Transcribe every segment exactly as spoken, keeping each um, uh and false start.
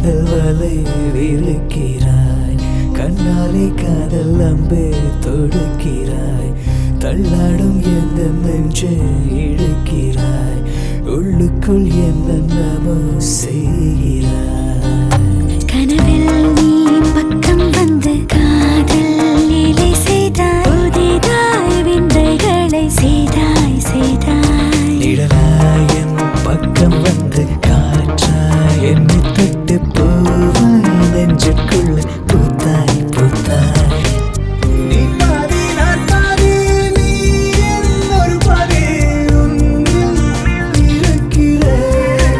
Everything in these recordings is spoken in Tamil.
காதல் வலை விரிக்கிறாய், கண்ணாலே காதல் அம்பே தொடுக்கிறாய், தள்ளாடும் எந்த நெஞ்சை இழுக்கிறாய், உள்ளுக்குள் என்னென்னமோ செய்கிறாய். கனவில் நீ பக்கம் வந்து காதல் லீலை செய்தாய், புதிதாய் விந்தைகளை செய்தாய் செய்தாய். நிழலாய் என் பக்கம் வந்து காற்றாய் என்னை தொட்டு போவாய், நெஞ்சுக்குள்ள பூத்தாய் பூத்தாய். நீ பாதி நான் பாதி, நீ என்னொரு பாதி, உன்னில் இருக்கிறேன்.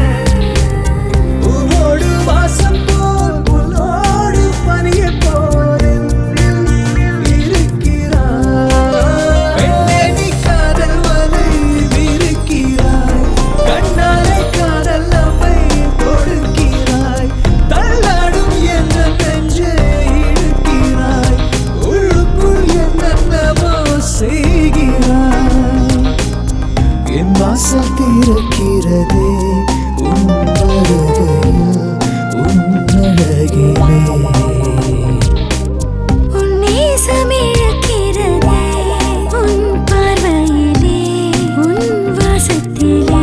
பூவோடு வாசம் போல் உன்னோடு பனியைப் போல் என்னில் இருக்கிறாய். பெண்ணே நீ காதல் வலை விரிக்கிறாய், கண்ணாலே காதல் அம்பை தொடுக்கிறாய், தள்ளாடும் என்ற நெஞ்சை இழுக்கிறாய், உள்ளுக்குள் என்னென்னமோ செய்கிறாய். என் வாசல் திறக்கிறதே உன் வருகையில், உன் அழகிலே. உன் நேசம் இழுக்கிறதே உன் பார்வையிலே, உன் வாசத்திலே.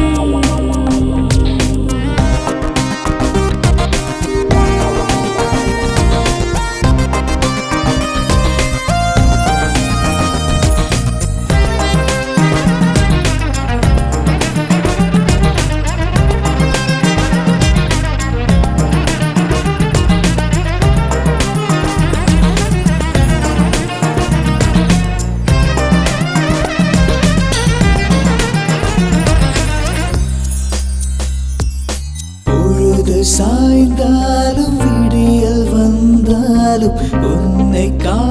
பொழுது சாய்ந்தாலும் விடியல் வந்தாலும் உன்னை கா